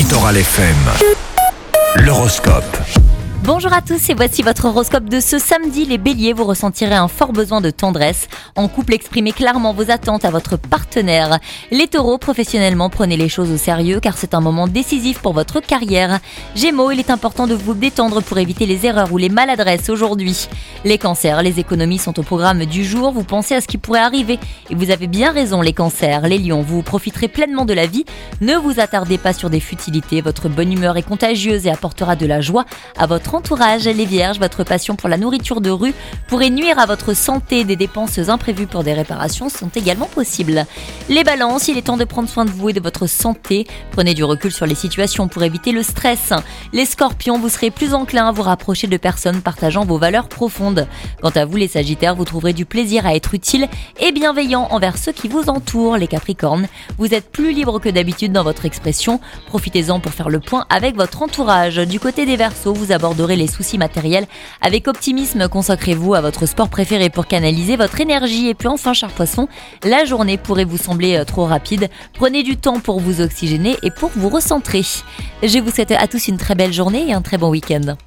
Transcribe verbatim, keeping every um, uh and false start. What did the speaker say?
Littoral F M. L'horoscope. Bonjour à tous et voici votre horoscope de ce samedi. Les béliers, vous ressentirez un fort besoin de tendresse. En couple, exprimez clairement vos attentes à votre partenaire. Les taureaux, professionnellement, prenez les choses au sérieux car c'est un moment décisif pour votre carrière. Gémeaux, il est important de vous détendre pour éviter les erreurs ou les maladresses aujourd'hui. Les cancers, les économies sont au programme du jour. Vous pensez à ce qui pourrait arriver et vous avez bien raison les cancers. Les lions, vous profiterez pleinement de la vie. Ne vous attardez pas sur des futilités. Votre bonne humeur est contagieuse et apportera de la joie à votre entourage. Les vierges, votre passion pour la nourriture de rue pourrait nuire à votre santé. Des dépenses imprévues pour des réparations sont également possibles. Les balances, il est temps de prendre soin de vous et de votre santé. Prenez du recul sur les situations pour éviter le stress. Les scorpions, vous serez plus enclin à vous rapprocher de personnes partageant vos valeurs profondes. Quant à vous les sagittaires, vous trouverez du plaisir à être utile et bienveillant envers ceux qui vous entourent. Les capricornes, vous êtes plus libre que d'habitude dans votre expression. Profitez-en pour faire le point avec votre entourage. Du côté des verseaux, vous aborderez les soucis matériels avec optimisme. Consacrez-vous à votre sport préféré pour canaliser votre énergie. Et puis enfin, chers poissons, la journée pourrait vous sembler trop rapide. Prenez du temps pour vous oxygéner et pour vous recentrer. Je vous souhaite à tous une très belle journée et un très bon week-end.